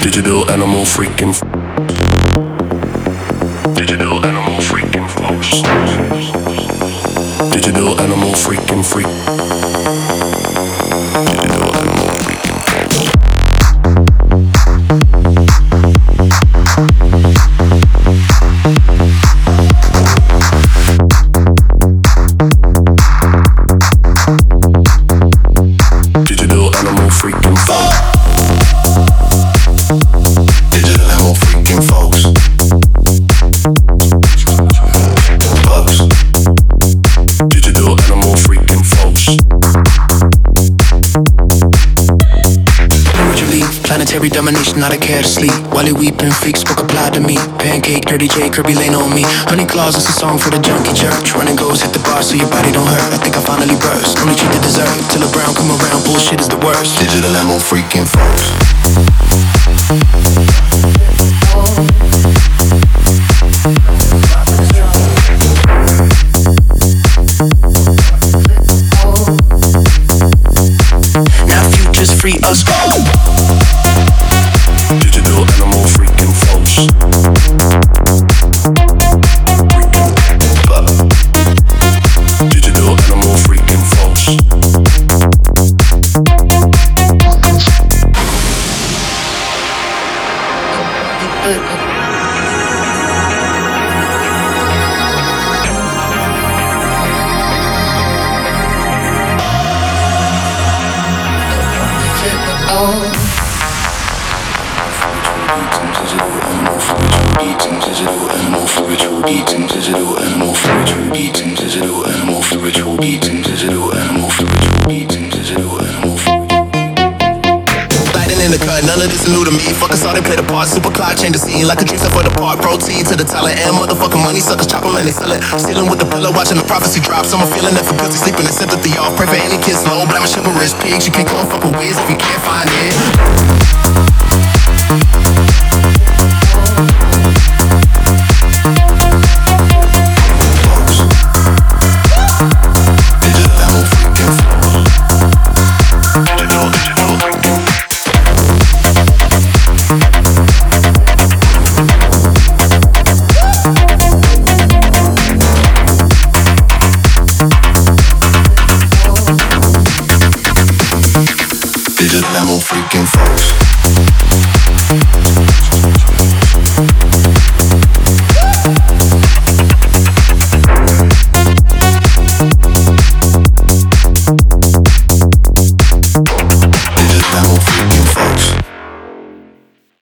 Digital animal freaking. Digital animal freaking folks. Digital animal freaking freak. Digital animal freaking folks. Digital animal freaking folks. Digital animal freaking folks. Folks. Digital animal freaking folks. Planetary domination, not a care to sleep. While you weeping, freaks book applied to me. Pancake, Dirty J, Kirby Lane on me. Honey Claus is a song for the junkie church. Running goes, hit the bar so your body don't hurt. I think I finally burst. Only treat the dessert till the brown come around. Bullshit is the worst. Digital animal freaking folks. Now futures free us all. Digital animal freaking folks. Digital animal freaking folks. Lighting in the cut, none of this is new to me. Fuckers saw they play the part. Super Clyde change the scene like a dream set for the part. Protein to the talent and motherfucking money suckers chop 'em and they sell it. Stealing with the pillow, watching the prophecy drop. Someone feeling that for guilty, sleeping and sympathy off. Pray for any kids low, blame chivalrous pigs. You can't come fuck with ways if you can't find it. Digital animal freaking folks.